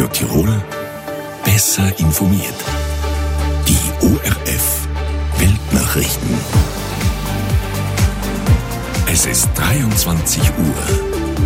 Tirol besser informiert. Die ORF Weltnachrichten. Es ist 23 Uhr.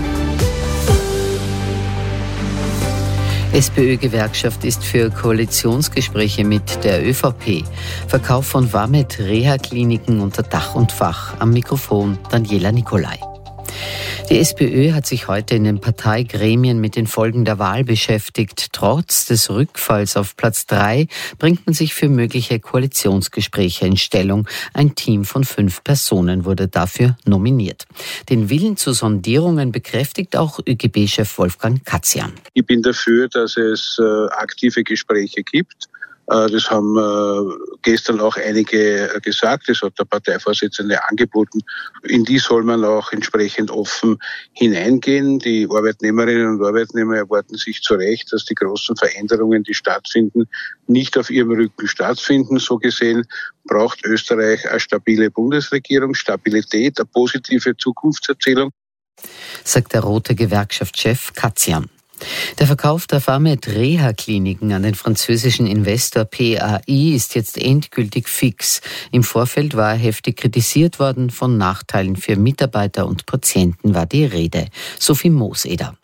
SPÖ-Gewerkschaft ist für Koalitionsgespräche mit der ÖVP. Verkauf von Vamed Reha-Kliniken unter Dach und Fach. Am Mikrofon Daniela Nicolai. Die SPÖ hat sich heute in den Parteigremien mit den Folgen der Wahl beschäftigt. Trotz des Rückfalls auf Platz 3 bringt man sich für mögliche Koalitionsgespräche in Stellung. Ein Team von 5 Personen wurde dafür nominiert. Den Willen zu Sondierungen bekräftigt auch ÖGB-Chef Wolfgang Katzian. Ich bin dafür, dass es aktive Gespräche gibt. Das haben gestern auch einige gesagt, das hat der Parteivorsitzende angeboten. In die soll man auch entsprechend offen hineingehen. Die Arbeitnehmerinnen und Arbeitnehmer erwarten sich zu Recht, dass die großen Veränderungen, die stattfinden, nicht auf ihrem Rücken stattfinden. So gesehen braucht Österreich eine stabile Bundesregierung, Stabilität, eine positive Zukunftserzählung, sagt der rote Gewerkschaftschef Katzian. Der Verkauf der Vamed Reha-Kliniken an den französischen Investor PAI ist jetzt endgültig fix. Im Vorfeld war er heftig kritisiert worden, von Nachteilen für Mitarbeiter und Patienten war die Rede. Sophie Mooseder.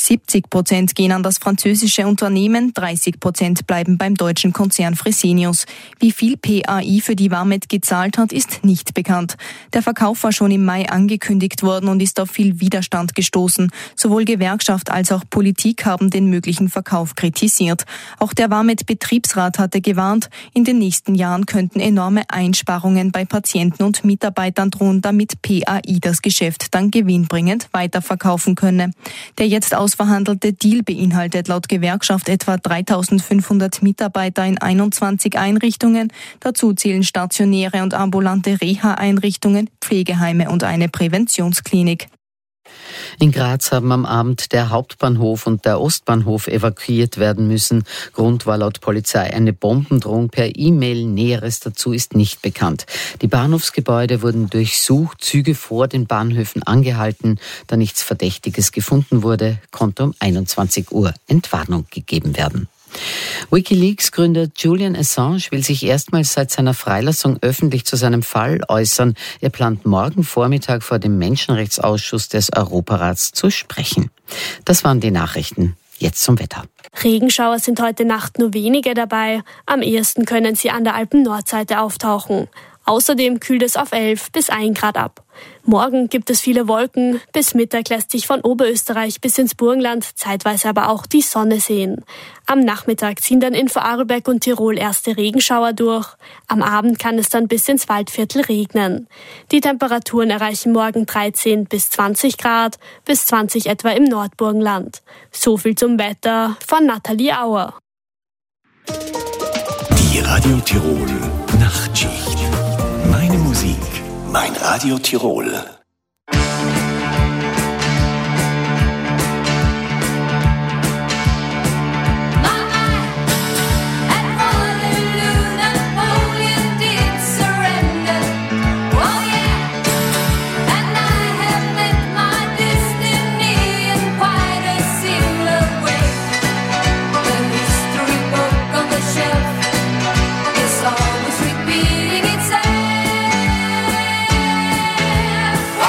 70% gehen an das französische Unternehmen, 30% bleiben beim deutschen Konzern Fresenius. Wie viel PAI für die Vamed gezahlt hat, ist nicht bekannt. Der Verkauf war schon im Mai angekündigt worden und ist auf viel Widerstand gestoßen. Sowohl Gewerkschaft als auch Politik haben den möglichen Verkauf kritisiert. Auch der Vamed-Betriebsrat hatte gewarnt, in den nächsten Jahren könnten enorme Einsparungen bei Patienten und Mitarbeitern drohen, damit PAI das Geschäft dann gewinnbringend weiterverkaufen könne. Der jetzt ausverhandelte Deal beinhaltet laut Gewerkschaft etwa 3.500 Mitarbeiter in 21 Einrichtungen. Dazu zählen stationäre und ambulante Reha-Einrichtungen, Pflegeheime und eine Präventionsklinik. In Graz haben am Abend der Hauptbahnhof und der Ostbahnhof evakuiert werden müssen. Grund war laut Polizei eine Bombendrohung per E-Mail. Näheres dazu ist nicht bekannt. Die Bahnhofsgebäude wurden durchsucht, Züge vor den Bahnhöfen angehalten. Da nichts Verdächtiges gefunden wurde, konnte um 21 Uhr Entwarnung gegeben werden. WikiLeaks-Gründer Julian Assange will sich erstmals seit seiner Freilassung öffentlich zu seinem Fall äußern. Er plant morgen Vormittag vor dem Menschenrechtsausschuss des Europarats zu sprechen. Das waren die Nachrichten. Jetzt zum Wetter. Regenschauer sind heute Nacht nur wenige dabei. Am ehesten können sie an der Alpen-Nordseite auftauchen. Außerdem kühlt es auf 11 bis 1 Grad ab. Morgen gibt es viele Wolken. Bis Mittag lässt sich von Oberösterreich bis ins Burgenland zeitweise aber auch die Sonne sehen. Am Nachmittag ziehen dann in Vorarlberg und Tirol erste Regenschauer durch. Am Abend kann es dann bis ins Waldviertel regnen. Die Temperaturen erreichen morgen 13 bis 20 Grad, bis 20 etwa im Nordburgenland. So viel zum Wetter von Nathalie Auer. Die Radio Tirol Nachtschicht. Meine Musik, mein Radio Tirol. Oh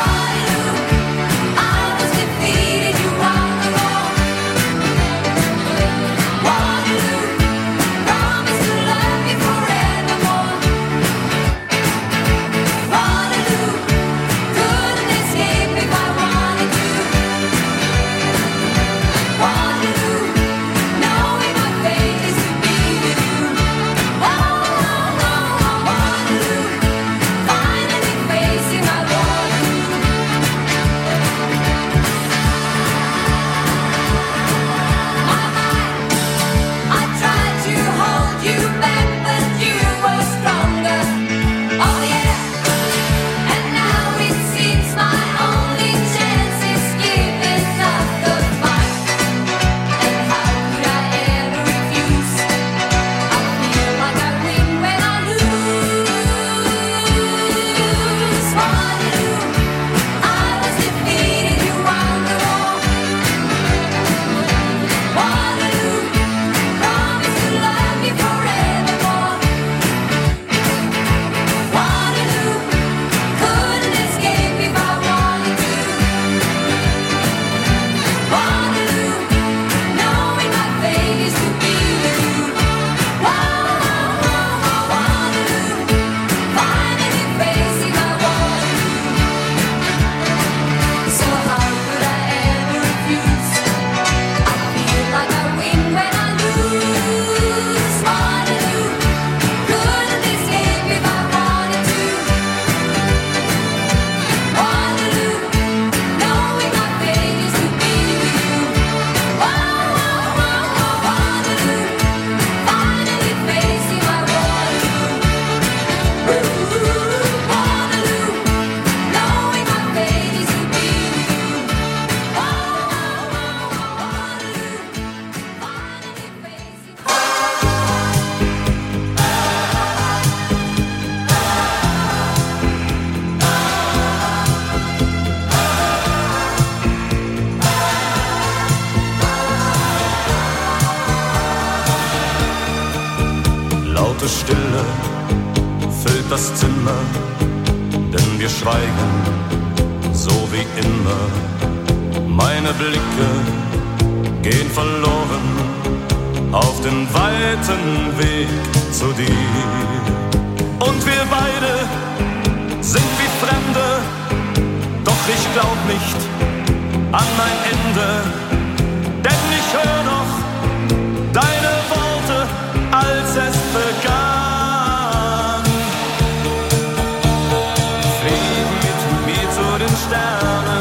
Tiefe Stille füllt das Zimmer, denn wir schweigen, so wie immer. Meine Blicke gehen verloren auf den weiten Weg zu dir. Und wir beide sind wie Fremde, doch ich glaub nicht an mein Ende, denn ich hör noch deine Worte, als es begann. Flieg mit mir zu den Sternen,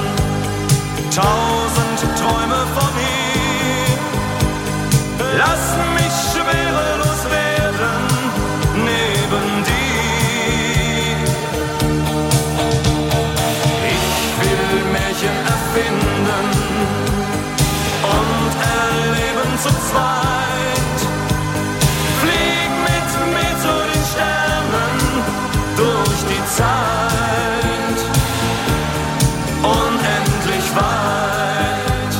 1000 Träume von hier. Lass mich schwerelos werden neben dir. Ich will Märchen erfinden und erleben zu zweit. Flieg mit mir zu den Sternen durch die Zeit, unendlich weit.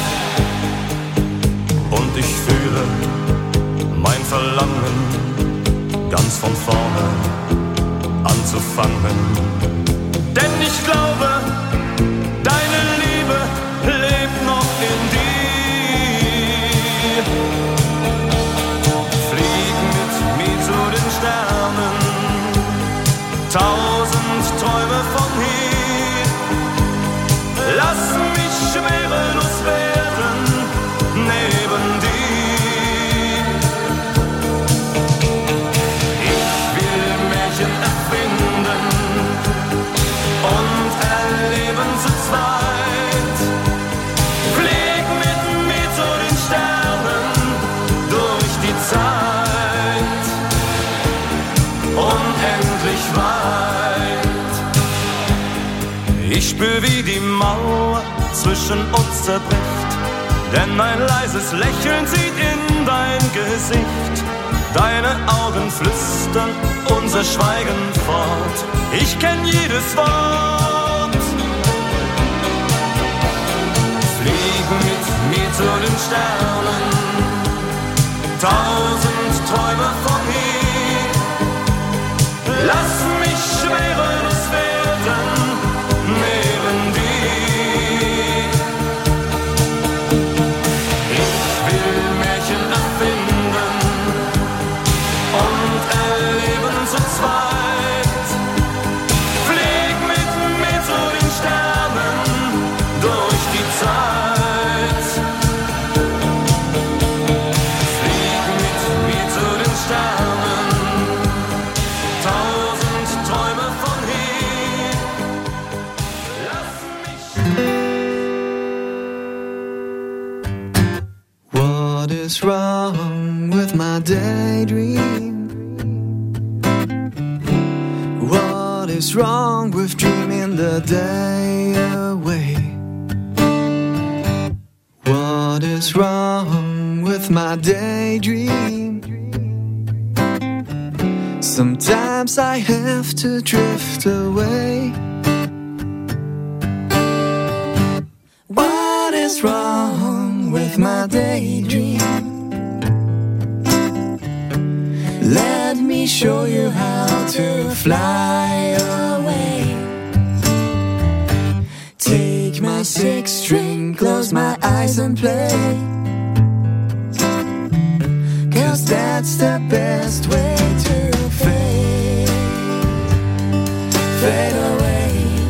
Und ich fühle mein Verlangen, ganz von vorne anzufangen. Denn ich glaube, deine Liebe lebt noch in dir. Flieg mit mir zu den Sternen, 1000 Träume von hier. Lass mich schwerelos werden neben dir. Ich will Märchen erfinden und erleben zu zweit. Flieg mit mir zu den Sternen durch die Zeit, unendlich weit. Ich spür, wie die Mauer zwischen uns zerbricht, denn ein leises Lächeln zieht in dein Gesicht. Deine Augen flüstern unser Schweigen fort. Ich kenn jedes Wort. Flieg mit mir zu den Sternen, 1000 Träume von hier. Lass mich schwerelos werden neben dir. Ich will Märchen erfinden und erleben zu zweit. Flieg mit mir zu den Sternen durch die Zeit. Flieg mit mir zu den Sternen, 1000 Träume von hier. Lass mich. What is wrong with my daydream? What is wrong with dreaming the day away? What is wrong with my daydream? Sometimes I have to drift away. What is wrong with my daydream? Let me show you how to fly away. Take my 6-string, close my eyes and play. 'Cause that's the best way to fade. Fade away.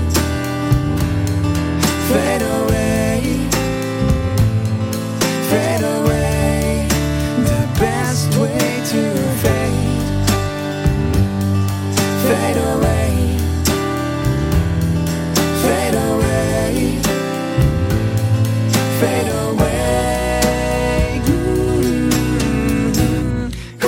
Fade away. Fade away. The best way to fade. Fade away. Fade away. Fade away. Ooh.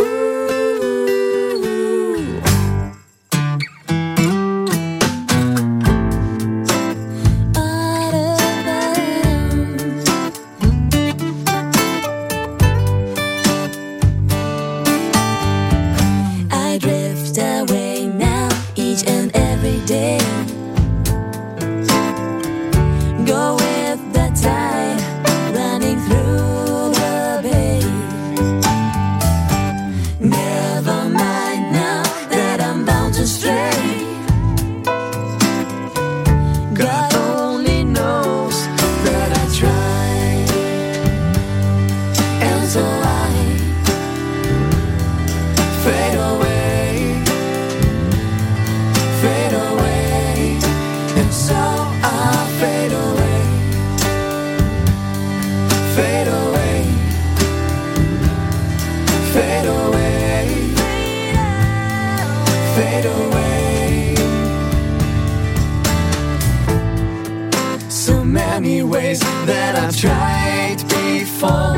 Ooh. many ways that I've tried before,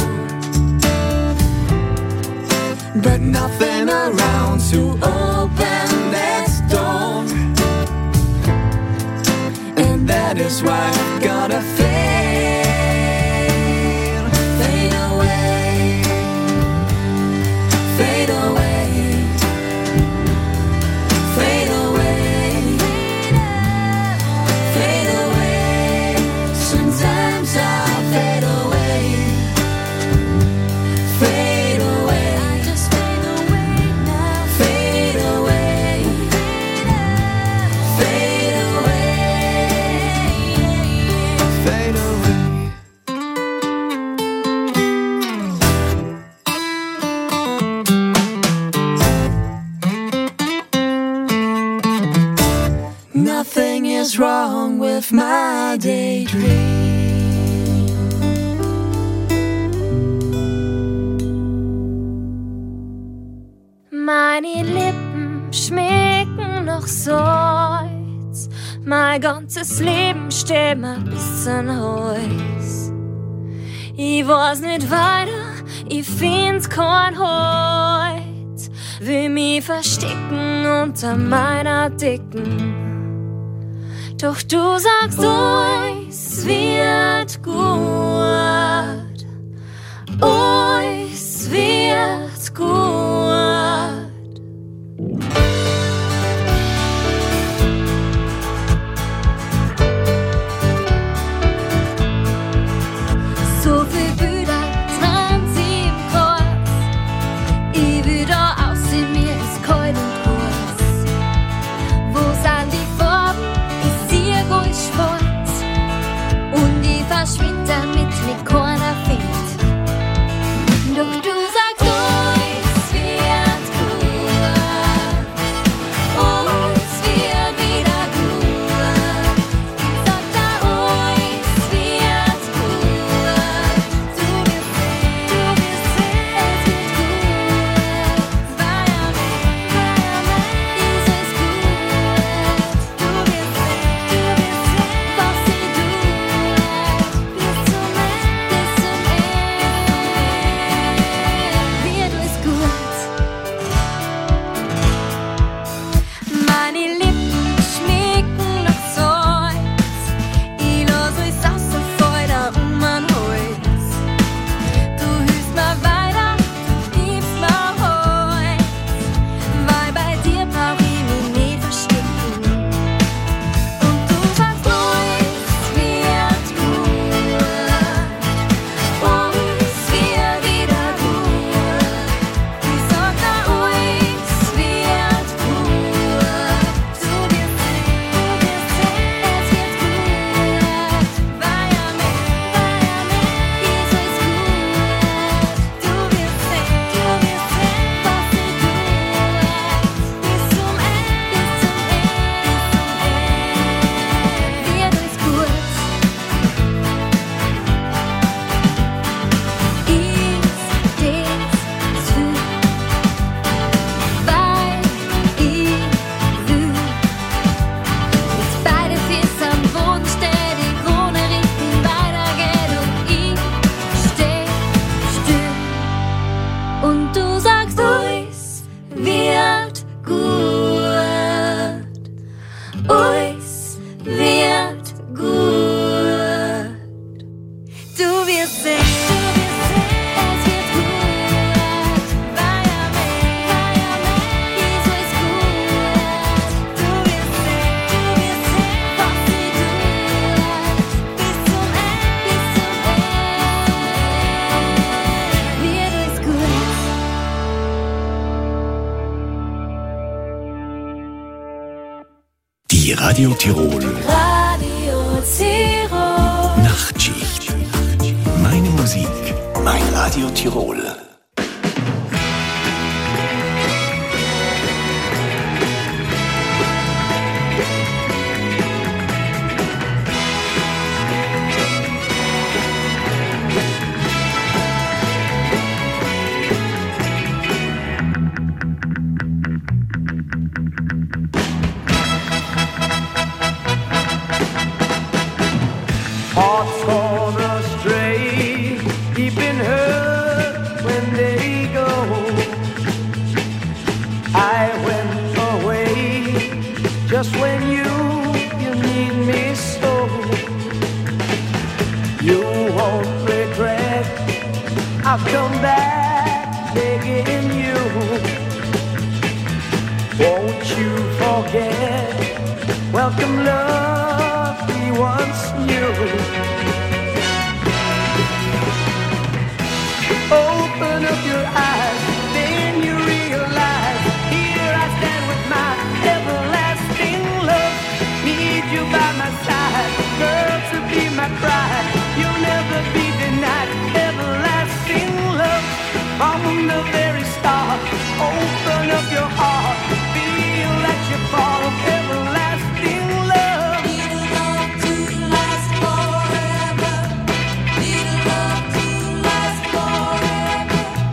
but nothing around to open that door. And that is why I've gotta fade, fade away, fade away, fade away, fade away. Sometimes I'll fade away, fade away. I just fade away now, fade away, fade away, fade away. Nothing is wrong with my daydream. Meine Lippen schmecken noch Salz. Mein ganzes Leben steht mir bis zum Hals. Ich weiß nicht weiter, ich find's kein Halt. Will mich verstecken unter meiner Dicken. Doch du sagst, es wird gut. Es wird gut. So viel Bilder dran sie im Kreuz. Ich will da aussehen, mir ist kalt und heiß. Wo sind die Farben? Ich sehe ruhig schwarz. Und ich verschwinde damit mit keiner findet. Doch du sagst, es wird gut. Es wird wieder gut. Ich sag da, es wird gut. Du wirst sehen, es wird gut. Vaya ist es gut. Du wirst sehen, was sie tut. Bis zum Ende wird es gut. Meine Lippen schmecken noch Salz. Ich lass euch außer Feuer mein Hals. Du hüllst mir weiter, du gibst mir Halt. Weil bei dir brauch ich mich nicht verstecken. Und du sagst, es wird gut. Es wird wieder gut. Ich sag da, es wird gut. Du wirst sehen, es wird gut. Vaya ist es gut. Du wirst sehen, was sie tut. Bis zum Ende wird es gut. Ist es zu, weil ich will. Mit beiden Füßen am Boden steh, die Krone Richtung weitergeht und ich steh still. Und du sagst, es wird gut. Es wird gut. Du wirst sehen, es wird gut. Vaya ist es gut. Du wirst sehen, was sie tut. Bis zum Ende wird es gut. Die Radio Tirol Radio Tirol. Nachtschicht. Meine Musik, mein Radio Tirol. Hat corner stray, keeping her when they go. I went away just when you need me so. You won't regret, I've come back begging you. Won't you forget, welcome love we once knew. Open up your eyes, then you realize, here I stand with my everlasting love. Need you by my side, girl, to be my bride. You'll never be denied everlasting love. From the very start, open up your heart, feel that you fall of everlasting love. Need a love to last forever. Need a love to last forever.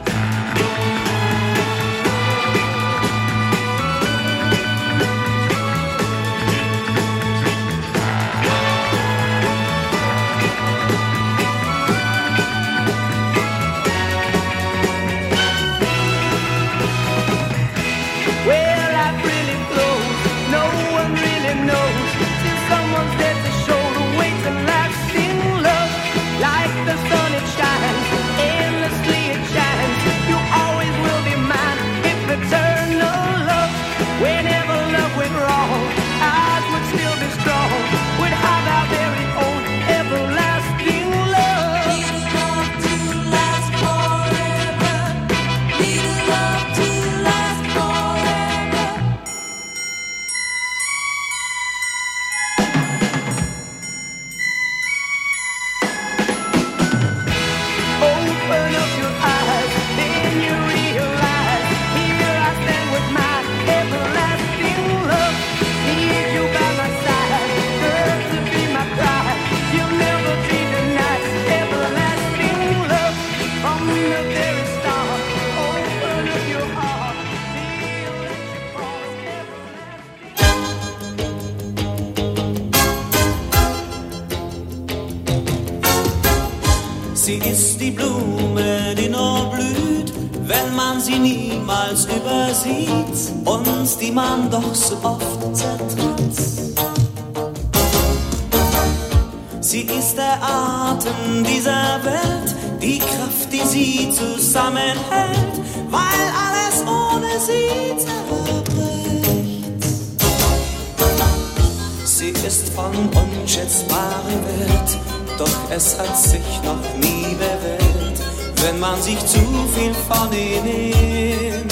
Well, life really flows, no one really knows, till someone's there to show the way to lasting love. Like the sun it shines, endlessly it shines. You always will be mine, if eternal love. Whenever love went wrong, ours would still be strong. Would have our very own everlasting love. Need a love to last forever. Need a love to last forever. Open up your eyes, then you realize, here I stand with my everlasting love. Need you by my side, girl, to be my bride. You'll never be denied everlasting love. From the very start, open up your heart, feel that you fall everlasting. Sie ist die Blume, die nur blüht, wenn man sie niemals übersieht und die man doch so oft zertritt. Sie ist der Atem dieser Welt, die Kraft, die sie zusammenhält, weil alles ohne sie zerbricht. Sie ist von unschätzbarem Wert, doch es hat sich noch nie bewährt, wenn man sich zu viel von ihr nimmt.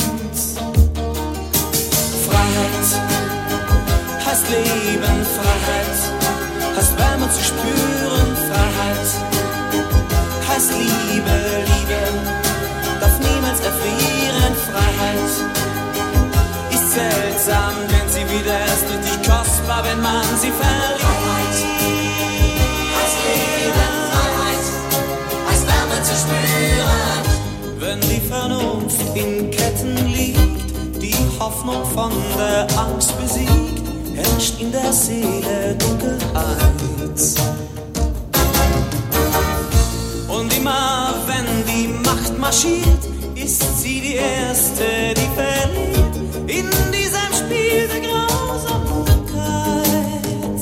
Freiheit heißt Leben, Freiheit heißt Wärme zu spüren, Freiheit heißt Liebe, Liebe darf niemals erfrieren, Freiheit ist seltsam, denn sie wieder erst richtig kostbar, wenn man sie verliert. Wenn die Vernunft in Ketten liegt, die Hoffnung von der Angst besiegt, herrscht in der Seele Dunkelheit. Und immer wenn die Macht marschiert, ist sie die Erste, die verliert in diesem Spiel der Grausamkeit.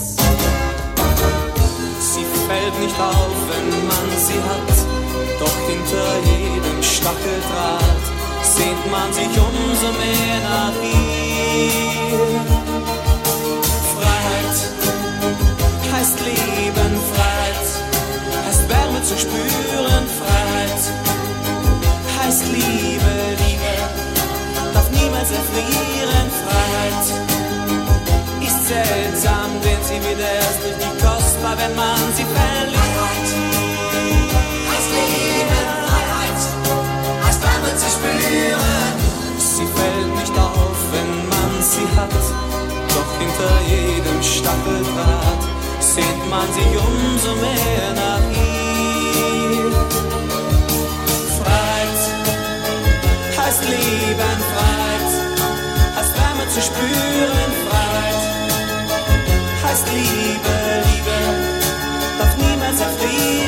Sie fällt nicht auf, wenn man sie hat, doch hinter jedem Stacheldraht sehnt man sich umso mehr nach ihr. Freiheit heißt Leben, Freiheit heißt Wärme zu spüren, Freiheit heißt Liebe, Liebe darf niemals erfrieren, Freiheit ist seltsam, denn sie wird erst richtig kostbar, wenn man sie verliert. Zu spüren. Sie fällt nicht auf, wenn man sie hat, doch hinter jedem Stacheldraht sehnt man sich umso mehr nach ihr. Freiheit heißt Leben, Freiheit heißt Wärme zu spüren, Freiheit heißt Liebe, Liebe darf niemals erfrieren.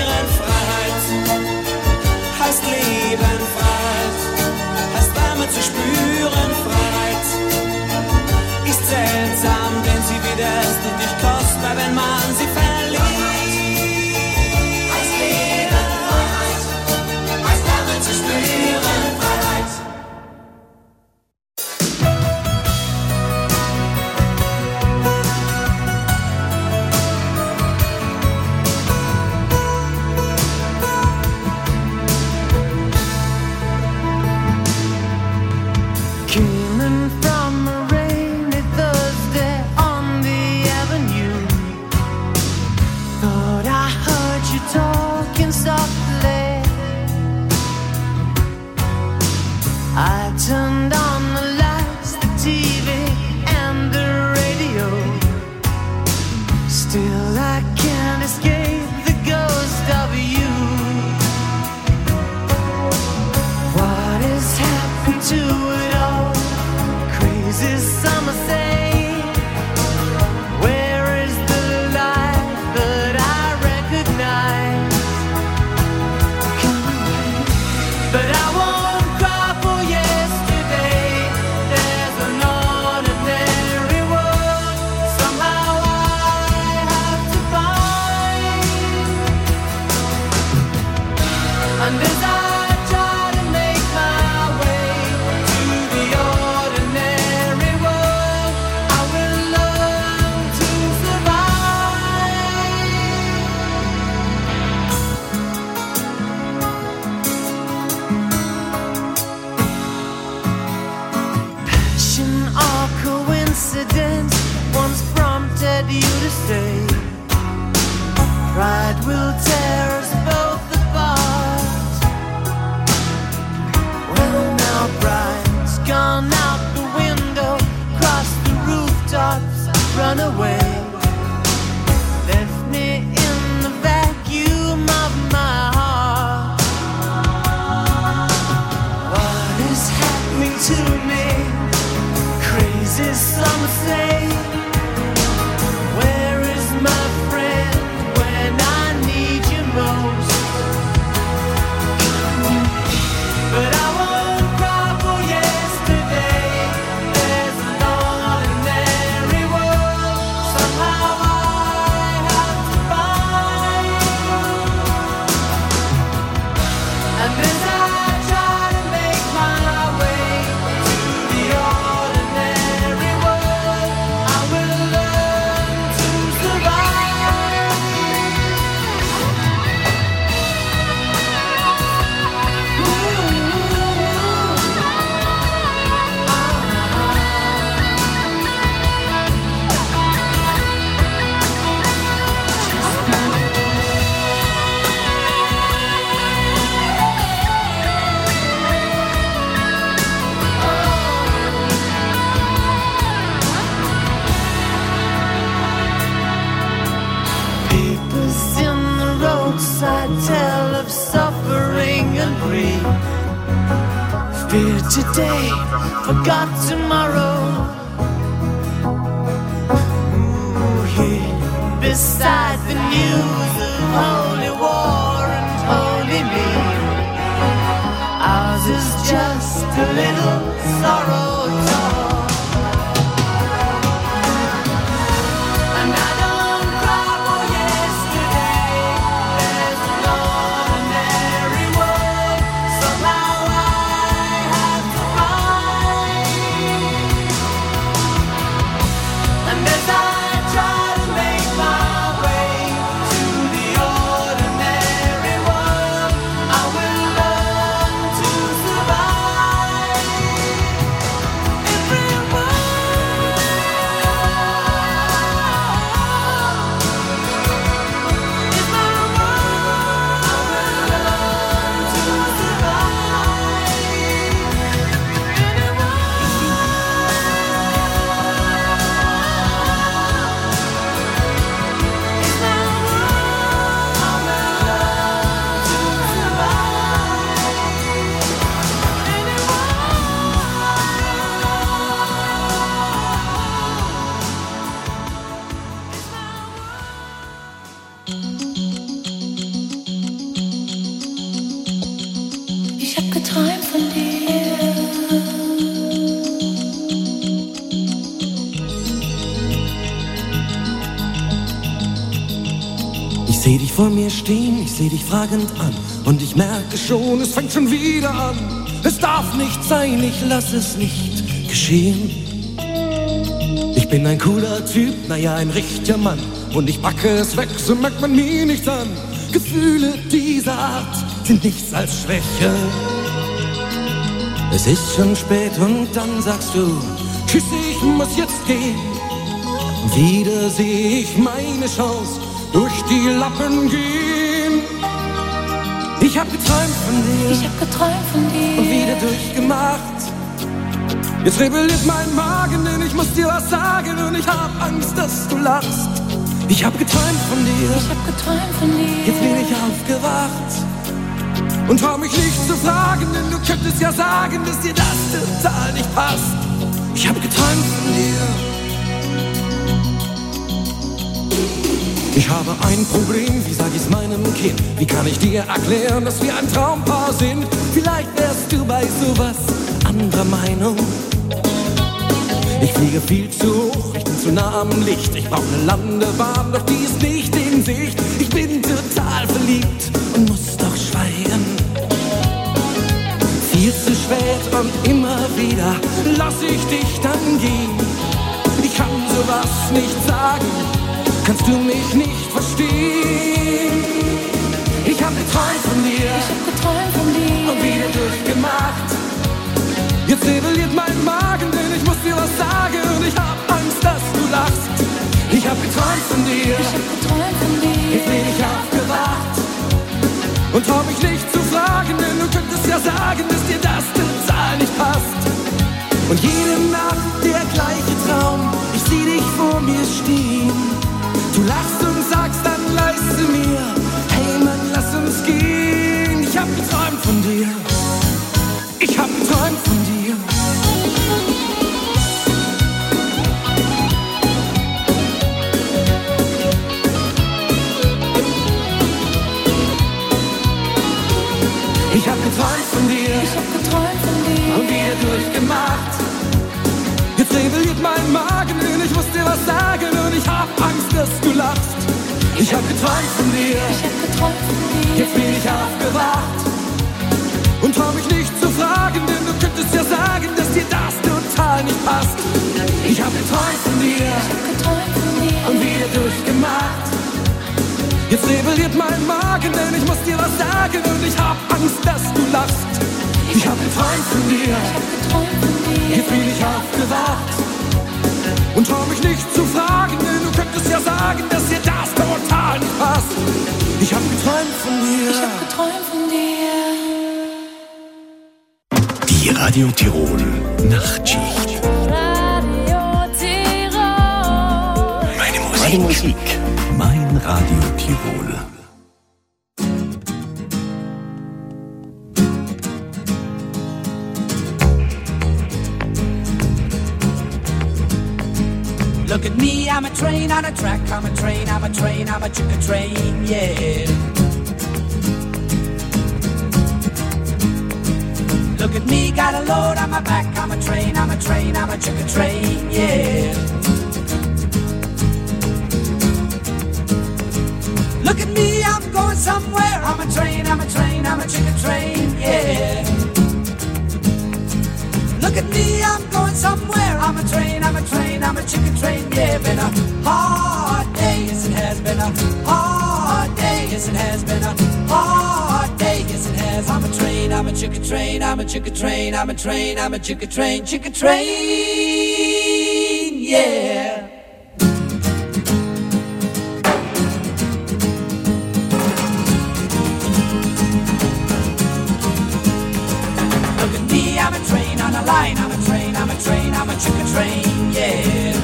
I tell of suffering and grief? Fear today, forgot tomorrow. Here beside the news of holy war and holy me, ours is just a little sorrow talk. And I don't cry for yesterday. There's an ordinary world. Somehow I have to find. And as I try to make my way to the ordinary world, I will learn to survive. Ich hab geträumt von dir. Ich seh dich vor mir stehen, ich seh dich fragend an. Und ich merke schon, es fängt schon wieder an. Es darf nicht sein, ich lass es nicht geschehen. Ich bin ein cooler Typ, naja, ein richtiger Mann. Und ich packe es weg, so merkt man mir nichts an. Gefühle dieser Art sind nichts als Schwäche. Es ist schon spät und dann sagst du, tschüss, ich muss jetzt gehen. Und wieder seh ich meine Chance durch die Lappen gehen. Ich hab geträumt von dir. Ich hab geträumt von dir. Und wieder durchgemacht. Jetzt rebelliert mein Magen, denn ich muss dir was sagen. Und ich hab Angst, dass du lachst. Ich hab geträumt von dir. Ich hab geträumt von dir. Jetzt bin ich aufgewacht. Und trau mich nicht zu fragen, denn du könntest ja sagen, dass dir das total nicht passt. Ich hab geträumt von dir. Ich habe ein Problem, wie sag ich's meinem Kind? Wie kann ich dir erklären, dass wir ein Traumpaar sind? Vielleicht wärst du bei sowas anderer Meinung. Ich fliege viel zu hoch, ich bin zu nah am Licht. Ich brauch eine Landebahn, doch die ist nicht in Sicht. Ich bin total verliebt und muss doch schweigen. Viel zu spät und immer wieder lass ich dich dann gehen. Ich kann sowas nicht sagen, kannst du mich nicht verstehen. Ich hab geträumt von dir. Ich hab geträumt von dir. Und wieder durchgemacht. Jetzt rebelliert mein Magen, denn ich muss dir was sagen. Und ich hab Angst, dass du lachst. Ich hab geträumt von dir. Ich hab geträumt von dir. Jetzt bin ich aufgewacht. Und trau mich nicht zu fragen, denn du könntest ja sagen, dass dir das total nicht passt. Und jede Nacht der gleiche Traum, ich sieh dich vor mir stehen. Du lachst und sagst dann leise mir, hey Mann, lass uns gehen. Ich hab geträumt von dir. Ich hab geträumt von dir. Ich hab geträumt von dir. Ich hab geträumt von dir. Und wieder durchgemacht. Jetzt rebelliert mein Magen, denn ich muss dir was sagen. Und ich hab Angst, dass du lachst. Ich hab geträumt von dir. Ich hab geträumt von dir. Jetzt bin ich aufgewacht. Und trau mich nicht zu fragen, denn du könntest ja sagen, dass dir das total nicht passt. Ich hab geträumt von dir. Ich hab geträumt von dir. Und wieder durchgemacht. Jetzt rebelliert mein Magen, denn ich muss dir was sagen. Und ich hab Angst, dass du lachst. Ich hab geträumt von dir. Ich hab geträumt von dir. Jetzt bin ich aufgewacht. Und trau mich nicht zu fragen, denn du könntest ja sagen, dass dir das total nicht passt. Ich hab geträumt von dir. Ich hab geträumt von dir. Die Radio Tirol Nachtschicht. Radio Tirol. Meine Musik, mein Radio Tirol. me, I'm a train on a track, I'm a train, I'm a train, I'm a chugga train, yeah. Look at me, got a load on my back, I'm a train, I'm a train, I'm a chugga train, yeah. Look at me, I'm going somewhere, I'm a train, I'm a train, I'm a chugga train, yeah. Look at me, I'm going somewhere. I'm a train, I'm a train, I'm a chicken train. Yeah, been a hard day, yes it has been a hard day, yes it has been a hard day, yes it has. I'm a train, I'm a chicken train, I'm a chicken train, I'm a train, I'm a chicken train, yeah. Look at me, I'm a train on a line, I'm a train, I'm a train, I'm a chicken train, yeah.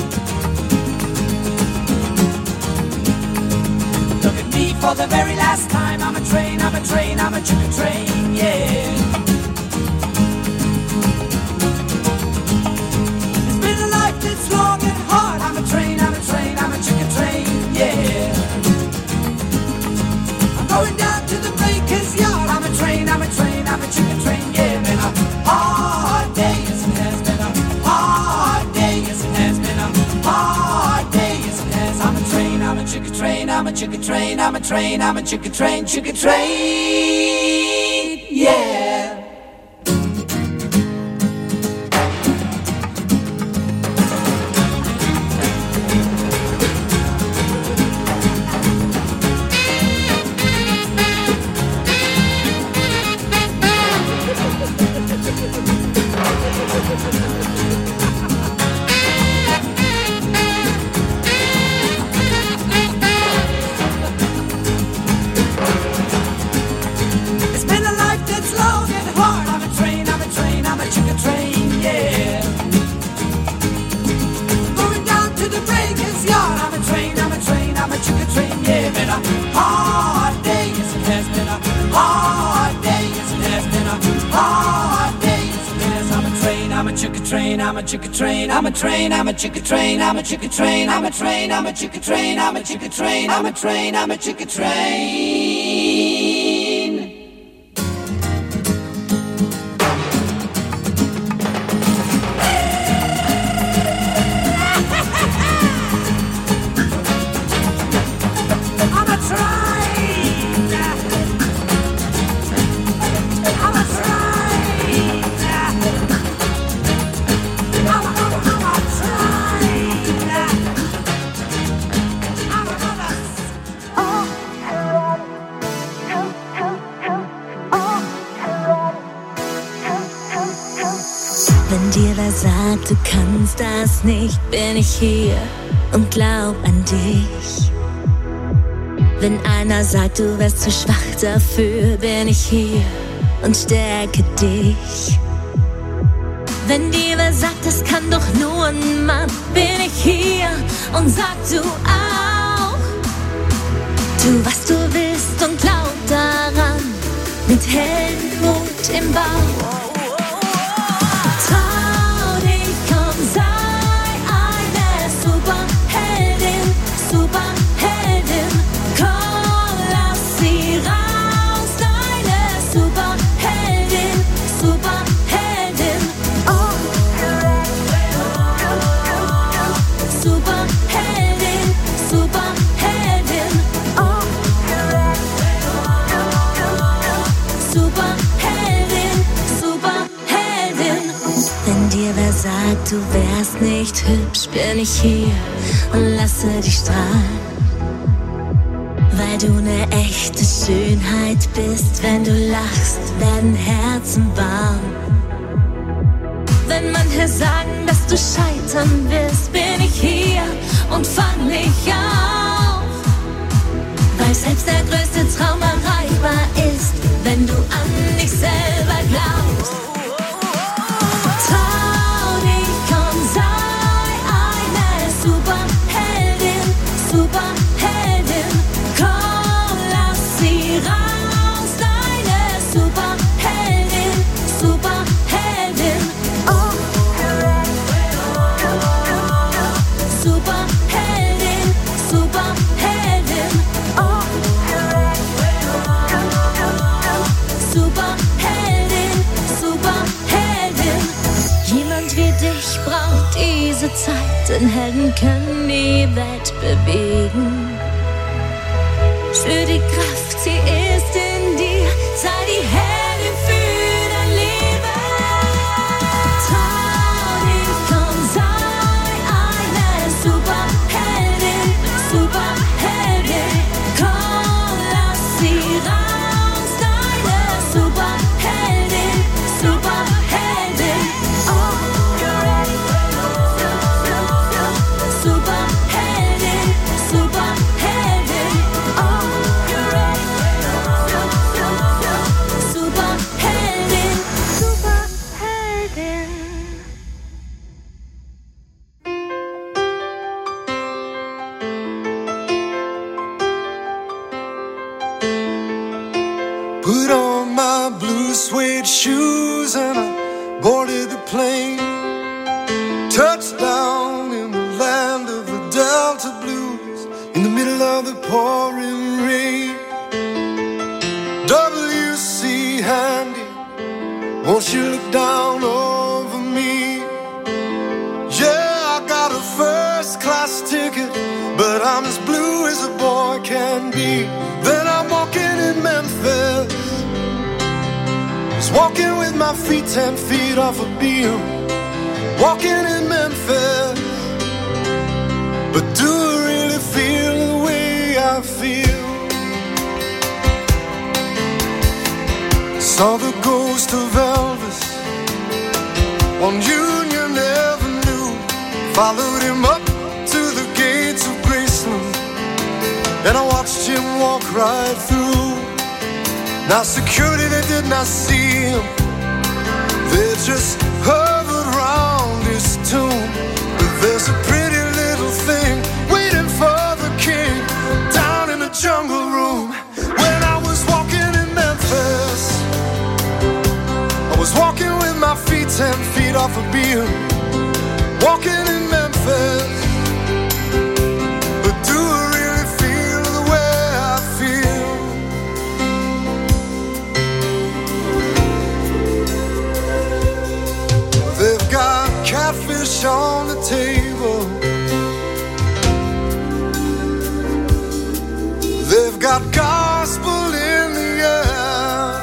Look at me for the very last time, I'm a train, I'm a train, I'm a chicken train, yeah. It's been a life that's long and hard, I'm a train, I'm a train, I'm a chicken train, yeah. I'm going down to the breaker's yard, I'm a train, I'm a train, I'm a chicken train, yeah. Been a hard day, yes it has been a hard day, yes it has been a hard day, yes it has. I'm a train, I'm a chicken train, I'm a chicken train, I'm a train, I'm a chicken train, yeah. It's been a life that's long and hard. I'm a train, I'm a train, I'm a chicken train, yeah. Going down to the breaker's yard. I'm a train, I'm a train, I'm a chicken train, yeah. Been a hard day, yes it has been a hard day, yes it has been a hard day, yes it has. I'm a train, I'm a chicken train, I'm a chicken train, I'm a train, I'm a chicken train, I'm a chicken train, I'm a train, I'm a chicken train, I'm a chicken train, I'm a train, I'm a chicken train. Wenn dir wer sagt, du kannst das nicht, bin ich hier und glaub an dich. Wenn einer sagt, du wärst zu schwach dafür, bin ich hier und stärke dich. Wenn dir wer sagt, das kann doch nur ein Mann, bin ich hier und sag du auch. Tu, was du willst und glaub daran, mit Heldenmut im Bauch. Trau dich, komm, sei eine Superheldin, Superheldin. Komm, lass sie raus, deine Superheldin, Superheldin. Oh, Superheldin, Superheldin. Oh, Superheldin, Superheldin. Wenn dir wer sagt, du wärst nicht hübsch, bin ich hier und lasse dich strahlen. Weil du ne echte Schönheit bist, wenn du lachst, werden Herzen warm. Wenn manche sagen, dass du scheitern wirst, bin ich hier und fang mich auf. Weil selbst der größte Traum erreichbar ist, wenn du an dich selber glaubst. Trau dich, komm, sei eine Superheldin, Superheldin. Komm, lass sie raus, deine Superheldin, Superheldin. Oh, Superheldin. denn Helden können die Welt bewegen. Spür die Kraft, sie ist in dir, sei die Heldin für dein Leben. Trau dich, komm, sei eine Superheldin, Superheldin. Komm, lass sie raus, deine Superheldin, Superheldin. Oh, you're ready. Superheldin, Superheldin. Oh, you're ready. Superheldin, Superheldin. Put on my blue suede shoes and I boarded the plane. Touchdown in the land of the Delta Blues, in the middle of the pouring rain. W.C. Handy, won't you look down over me? Yeah, I got a first class ticket, but I'm as blue as a boy can be. Then I'm walking in Memphis, just walking with my feet 10 feet off a beam. Walking in Memphis, but do I really feel the way I feel? Saw the ghost of Elvis on Union Avenue, followed him up to the gates of Graceland, and I watched him walk right through. Now security, they did not see him, they just hovered around his tomb. But there's a pretty little thing waiting for the king down in the jungle room. When I was walking in Memphis, I was walking with my feet 10 feet off a beam. Walking in Memphis, but do I really feel the way I feel? They've got catfish on the table, they've got gospel in the air,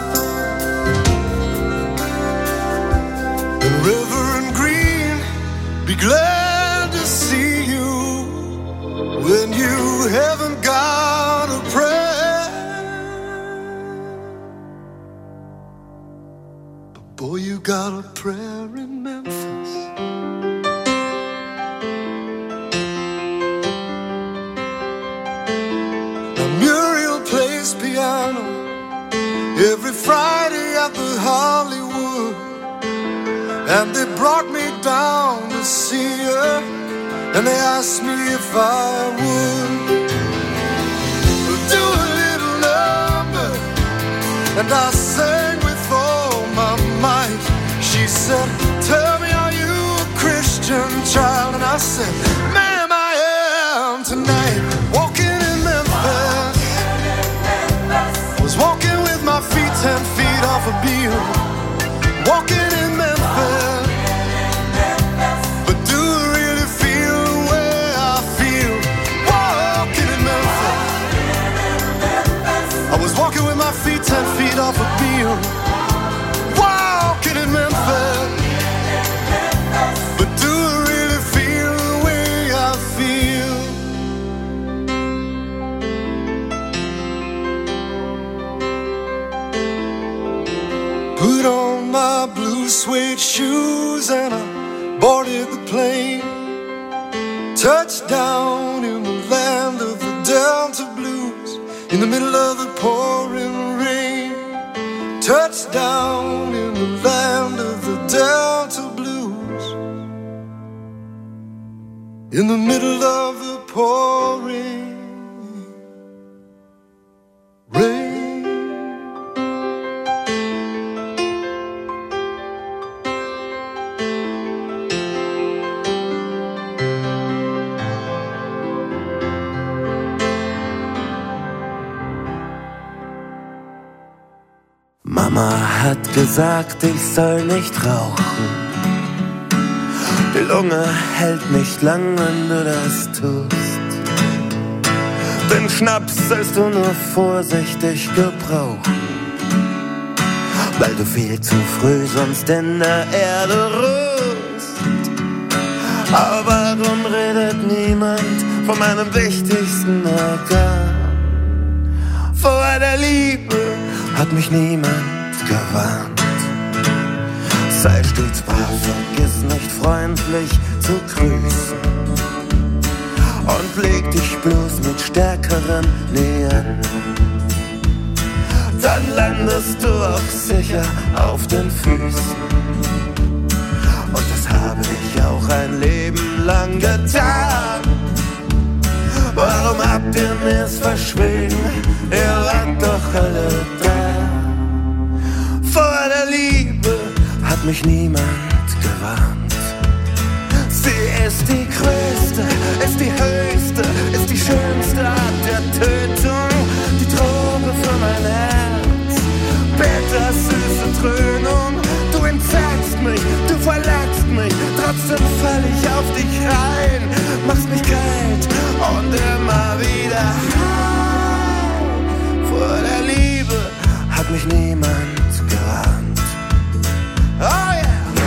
and Reverend Green, be glad to see you when you haven't got a prayer. But boy, you got a prayer in Memphis. Now Muriel plays piano every Friday at the Hollywood, and they brought me down to see her, and they asked me if I would do a little number, and I sang with all my might. She said, tell me, are you a Christian child? And I said, ma'am, I am tonight. Walking in Memphis, I was walking with my feet 10 feet off a beam. Walking in Memphis, but do I really feel the way I feel? Walking in Memphis, I was walking with my feet 10 feet off a beam. Walking in Memphis, but do I really feel the way I feel? Put on my blue suede shoes and I boarded the plane. Touchdown in the land of the Delta Blues, in the middle of the pouring rain. Touchdown in the land of the Delta Blues, in the middle of the pouring rain. Mama hat gesagt, ich soll nicht rauchen. Die Lunge hält nicht lang, wenn du das tust. Den Schnaps sollst du nur vorsichtig gebrauchen, weil du viel zu früh sonst in der Erde ruhst. Aber warum redet niemand von meinem wichtigsten Organ? Vor der Liebe hat mich niemand gewarnt. Sei stets brav, vergiss nicht freundlich zu grüßen und leg dich bloß mit Stärkeren nähern. Dann landest du auch sicher auf den Füßen. Und das habe ich auch ein Leben lang getan. Warum habt ihr mir's verschwiegen? Ihr wart doch alle da. Vor der Liebe hat mich niemand gewarnt. Sie ist die größte, ist die höchste, ist die schönste Art der Tötung. Die Droge für mein Herz, bittersüße Dröhnung. Du entzeigst mich, du verletzt mich, trotzdem fall ich auf dich rein. Machst mich kalt und immer wieder heim. Vor der Liebe hat mich niemand gewarnt. Oh yeah!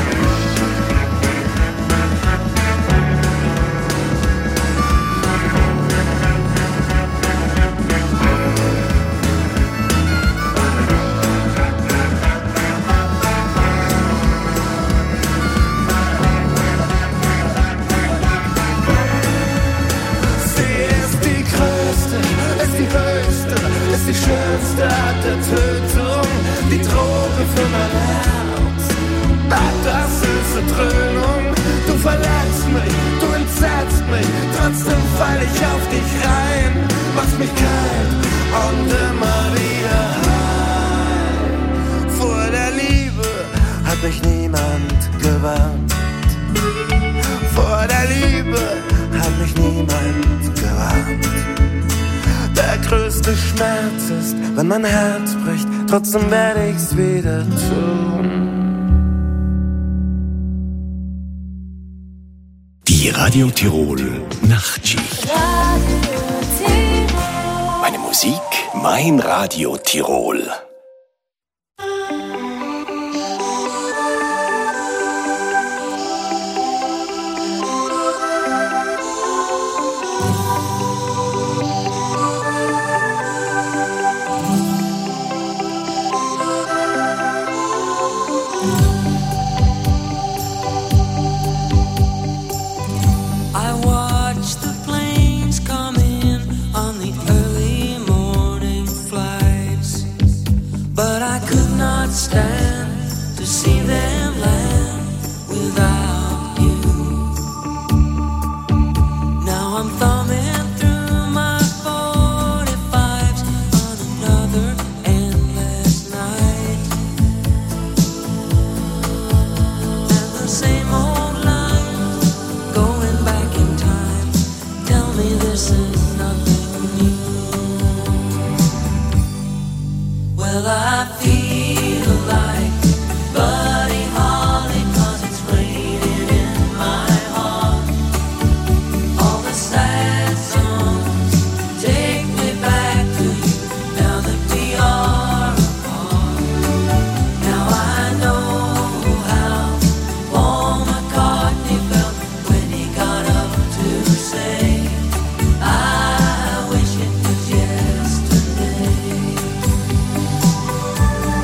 Ist die schönste Art der Tötung, die Droge für mein Herz. Bittersüße Dröhnung, du verletzt mich, du entsetzt mich, trotzdem fall ich auf dich rein. Machst mich kalt und immer wieder heim. Vor der Liebe hat mich niemand gewarnt. Vor der Liebe hat mich niemand gewarnt. Der größte Schmerz ist, wenn mein Herz bricht, trotzdem werde ich's wieder tun. Die Radio Tirol Nachtschicht. Meine Musik, mein Radio Tirol. Stand to see them land without you. Now I'm thumbing through my 45s on another endless night, and the same old lines going back in time tell me this is nothing new. Well, I feel like Buddy Holly 'cause it's raining in my heart. All the sad songs take me back to you now that we are apart. Now I know how Paul McCartney felt when he got up to say, I wish it was yesterday.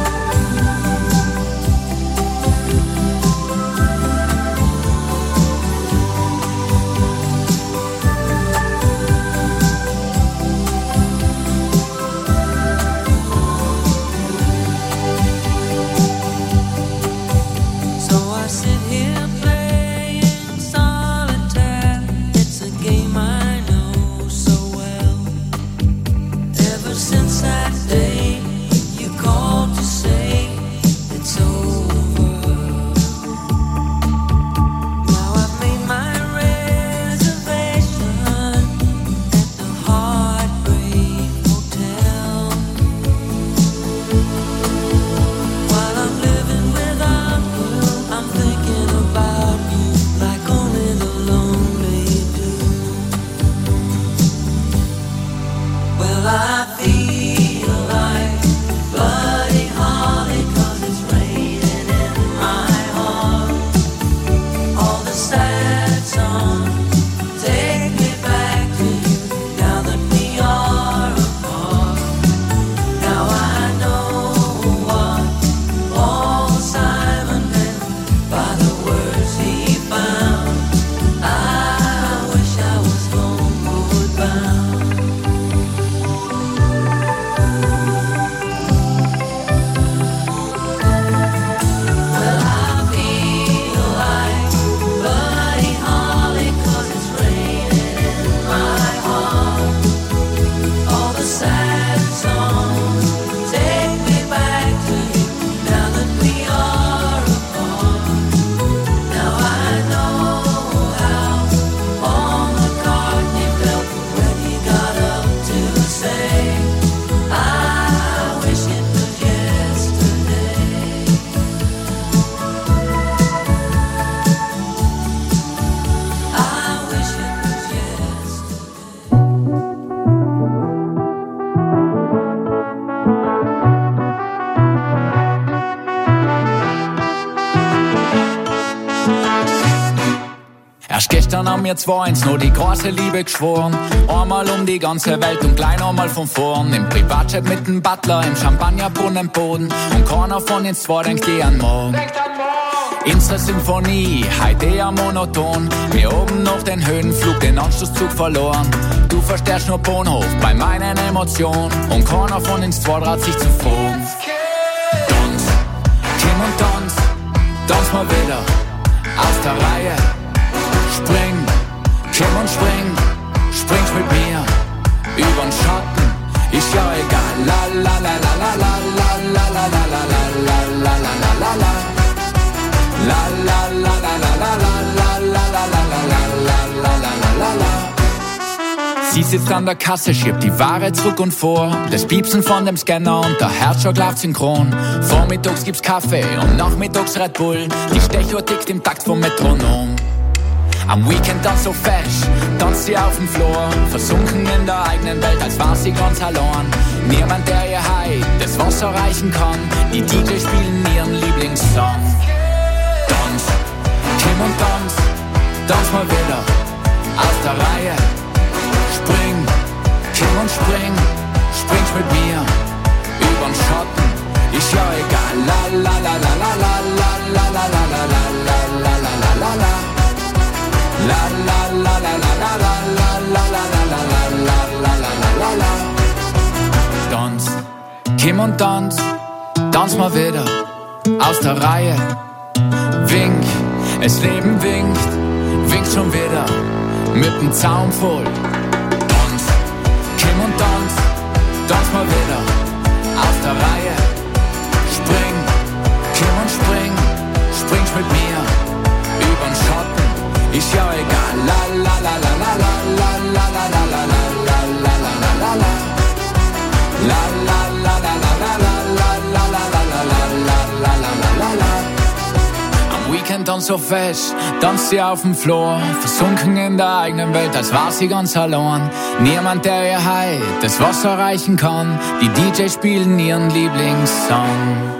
Gestern haben wir zwei uns nur die große Liebe geschworen. Einmal um die ganze Welt und gleich nochmal von vorn. Im Privatjet mit dem Butler, im Champagnerbrunnenboden. Und keiner von uns zwei denkt je an morgen. Unsere Symphonie, heute eher monoton. Wir oben auf den Höhenflug, den Anschlusszug verloren. Du verstärkst nur Bahnhof bei meinen Emotionen. Und keiner von uns zwei traut sich zu fahren. Tanz, Kim und Tanz, tanz mal wieder aus der Reihe. Spring, Kim und spring, springst mit mir übern Schatten. Ist ja egal, la la la la la la la la la la la la la la la la la. La la la la la la la la la la la la la la la. Sie sitzt an der Kasse, schiebt die Ware zurück und vor. Das Piepsen von dem Scanner und der Herzschlag läuft synchron. Vormittags gibt's Kaffee und nachmittags Red Bull. Die Stechuhr tickt im Takt vom Metronom. Am Weekend dann so fesch, tanzt sie auf dem Floor. Versunken in der eigenen Welt, als war sie ganz allein. Niemand, der ihr heut das Wasser reichen kann. Die DJs spielen ihren Lieblingssong. Tanz, Kim und Tanz, tanz mal wieder aus der Reihe. Spring, Kim und spring, springst mit mir übern Schatten. Ist ja egal, la la la la la la la la la la la la la la la la la. La la la la la la la la la la la la la la la. Tanz, Kim und Tanz, tanz mal wieder aus der Reihe. Wink, es Leben winkt, winkt schon wieder mit dem Zaun voll. Tanz, Kim und Tanz, tanz mal wieder aus der Reihe. Spring, Kim und spring, springst mit mir übern Schatten. Ist ja egal, la la la la la la la la la la la la la la la la la. La la la la la la la la la la la la la la la la. Am Weekend dann so fest, tanzt sie auf dem Floor. Versunken in der eigenen Welt, als war sie ganz allein. Niemand, der ihr heut das Wasser reichen kann. Die DJs spielen ihren Lieblingssong.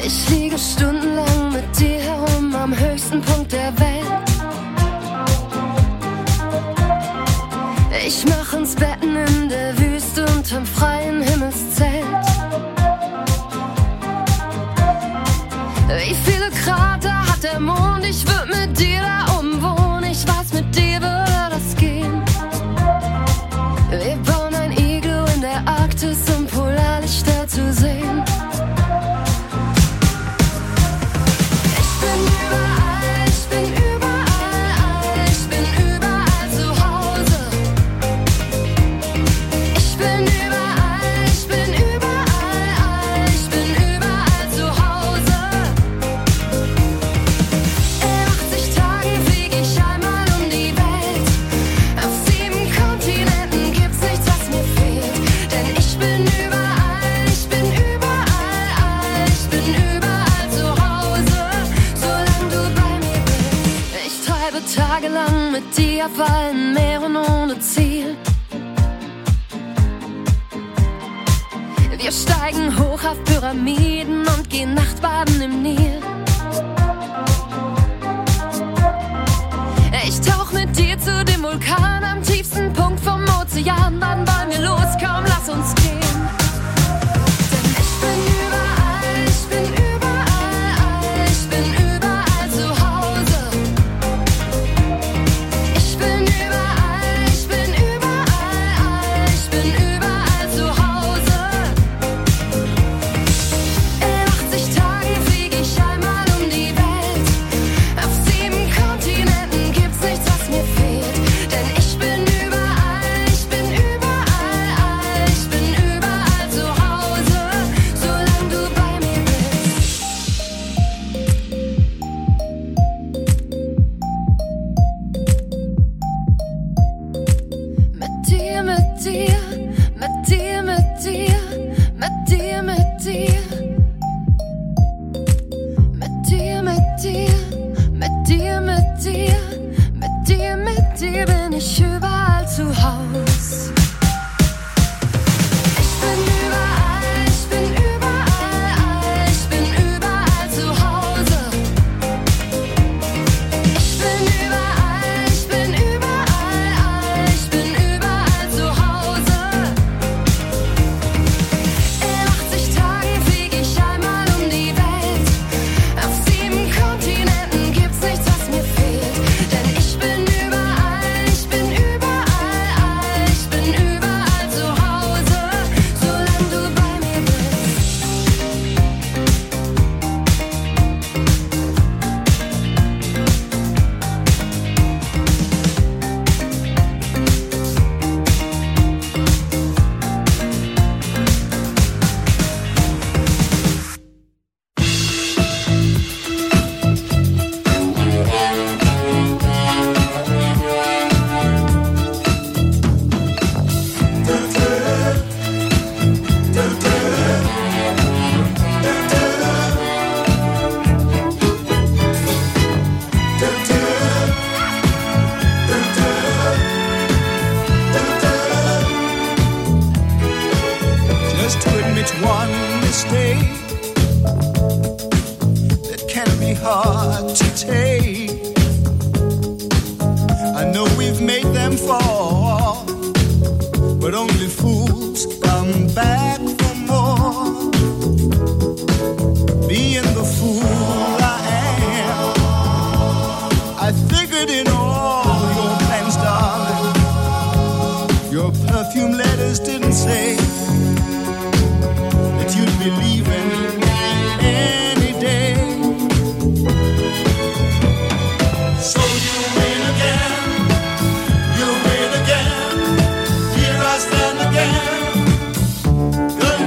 Ich liege stundenlang mit dir herum am höchsten Punkt der Welt. Ich mach uns Betten in der Wüste unterm freien Himmelszelt. Wie viele Krater hat der Mond? Ich würd mit dir da oben wohnen. Ich weiß, mit dir würde das gehen. Wir bauen ein Iglu in der Arktis, um Polarlichter zu sehen. Ich bin überall, ich bin überall, ich bin überall zu Hause. Ich bin überall, ich bin überall, ich bin überall zu Hause. In 80 Tagen flieg ich einmal um die Welt. Auf 7 Kontinenten gibt's nichts, was mir fehlt. Denn ich bin überall, ich bin überall, ich bin überall zu Hause, solange du bei mir bist. Ich treibe tagelang mit dir auf allen Meeren ohne Ziel. Wir steigen hoch auf Pyramiden und gehen Nachtbaden im Nil. Ich tauch mit dir zu dem Vulkan am tiefsten Punkt vom Ozean. Dann wollen wir los, komm, lass uns gehen. Denn ich bin überall, ich bin überall, ich bin überall zu Hause. Ich bin überall, ich bin überall, ich bin überall zu Hause. In 80 Tagen flieg ich einmal um die Welt. Auf 7 Kontinenten gibt's nichts, was mir fehlt. Denn ich bin überall, ich bin überall, ich bin überall zu Hause, solange du bei mir bist. Mit dir, mit dir, mit dir, mit dir, mit dir, mit dir. Mit dir, mit dir, mit dir, mit dir, mit dir, mit dir bin ich überall zu Haus. Ich bin überall, ich bin überall, ich bin überall zu Hause. Ich bin überall, ich bin überall, ich bin überall zu Hause. In 80 Tagen flieg ich einmal um die Welt. Auf 7 Kontinenten gibt's nichts, was mir fehlt. Denn ich bin überall, ich bin überall, ich bin überall zu Hause, solange du bei mir bist. Just to admit one mistake that can be hard to take. I know we've made them fall, but only fools come back for more. Being the fool I am, I figured in all your plans, darling. Your perfume letters didn't say that you'd be leaving any day. So you win again, you win again. Here I stand again. Good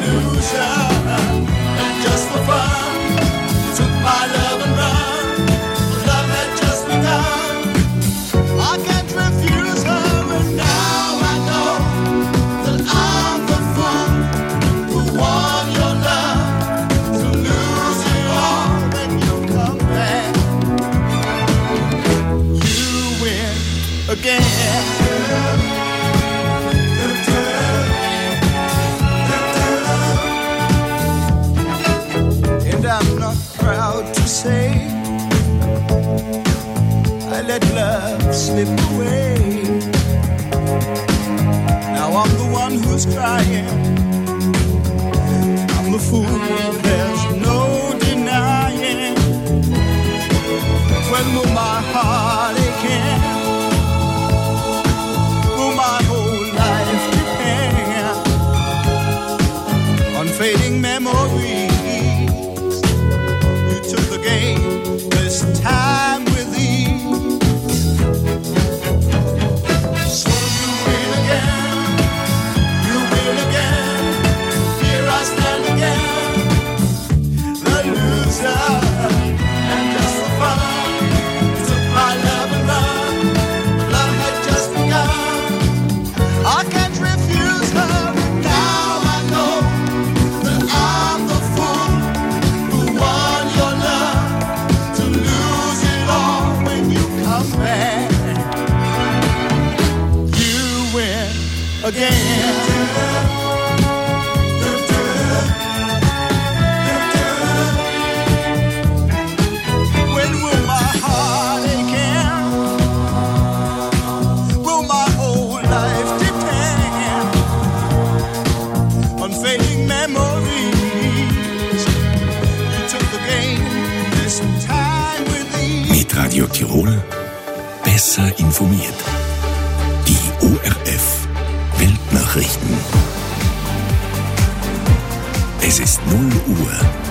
I'm not proud to say I let love slip away. Now I'm the one who's crying. I'm the fool, there's no denying. When will my heart again? Will my whole life depend on fading memories? You took the game this time with ease. So you win again, you win again. Here I stand again, the loser. And just for fun, you took my love and run. Love had just begun. I can't refuse her, but now I know that I'm the fool who won your love, to lose it all when you come back. You win again. When will my heart again? Will my whole life depend on fading memories? You took the game this time with ease. Mit Radio Tirol besser informiert. Die ORF Weltnachrichten. Es ist 0 Uhr.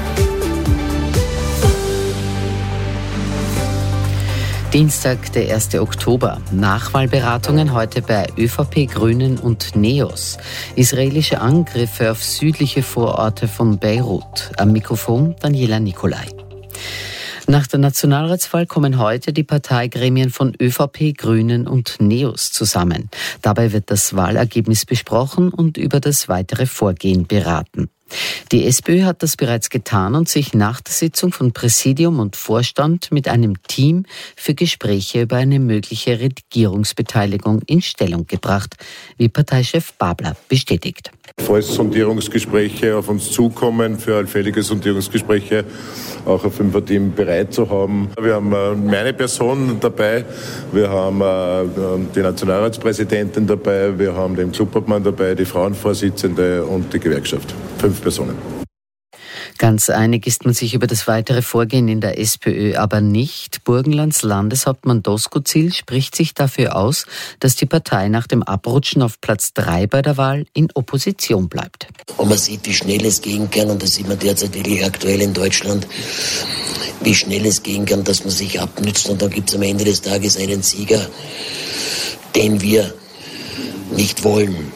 Dienstag, der 1. Oktober. Nachwahlberatungen heute bei ÖVP, Grünen und NEOS. Israelische Angriffe auf südliche Vororte von Beirut. Am Mikrofon Daniela Nicolai. Nach der Nationalratswahl kommen heute die Parteigremien von ÖVP, Grünen und NEOS zusammen. Dabei wird das Wahlergebnis besprochen und über das weitere Vorgehen beraten. Die SPÖ hat das bereits getan und sich nach der Sitzung von Präsidium und Vorstand mit einem Team für Gespräche über eine mögliche Regierungsbeteiligung in Stellung gebracht, wie Parteichef Babler bestätigt. Falls Sondierungsgespräche auf uns zukommen, für allfällige Sondierungsgespräche auch ein Fünferteam bereit zu haben. Wir haben meine Person dabei, wir haben die Nationalratspräsidentin dabei, wir haben den Clubobmann dabei, die Frauenvorsitzende und die Gewerkschaft. 5 Personen. Ganz einig ist man sich über das weitere Vorgehen in der SPÖ aber nicht. Burgenlands Landeshauptmann Doskozil spricht sich dafür aus, dass die Partei nach dem Abrutschen auf Platz 3 bei der Wahl in Opposition bleibt. Und man sieht, wie schnell es gehen kann, und das sieht man derzeit wirklich aktuell in Deutschland, wie schnell es gehen kann, dass man sich abnützt, und dann gibt es am Ende des Tages einen Sieger, den wir nicht wollen.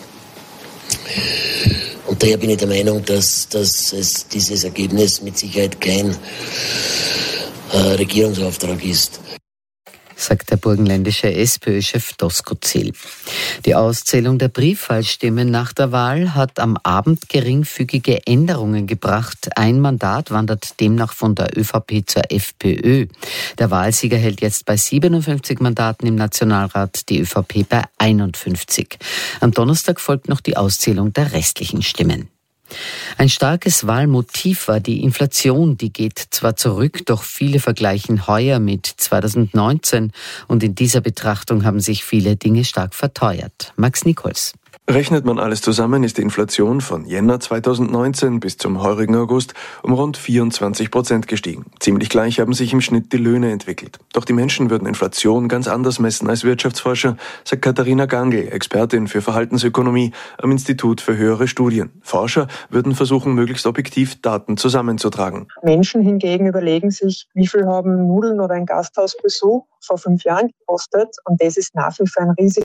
Und daher bin ich der Meinung, dass es dieses Ergebnis mit Sicherheit kein Regierungsauftrag ist, sagt der burgenländische SPÖ-Chef Doskozil. Die Auszählung der Briefwahlstimmen nach der Wahl hat am Abend geringfügige Änderungen gebracht. Ein Mandat wandert demnach von der ÖVP zur FPÖ. Der Wahlsieger hält jetzt bei 57 Mandaten im Nationalrat, die ÖVP bei 51. Am Donnerstag folgt noch die Auszählung der restlichen Stimmen. Ein starkes Wahlmotiv war die Inflation. Die geht zwar zurück, doch viele vergleichen heuer mit 2019. Und in dieser Betrachtung haben sich viele Dinge stark verteuert. Max Nichols. Rechnet man alles zusammen, ist die Inflation von Jänner 2019 bis zum heurigen August um rund 24% gestiegen. Ziemlich gleich haben sich im Schnitt die Löhne entwickelt. Doch die Menschen würden Inflation ganz anders messen als Wirtschaftsforscher, sagt Katharina Gangl, Expertin für Verhaltensökonomie am Institut für höhere Studien. Forscher würden versuchen, möglichst objektiv Daten zusammenzutragen. Menschen hingegen überlegen sich, wie viel haben Nudeln oder ein Gasthausbesuch vor 5 Jahren gekostet, und das ist nach wie vor ein riesiges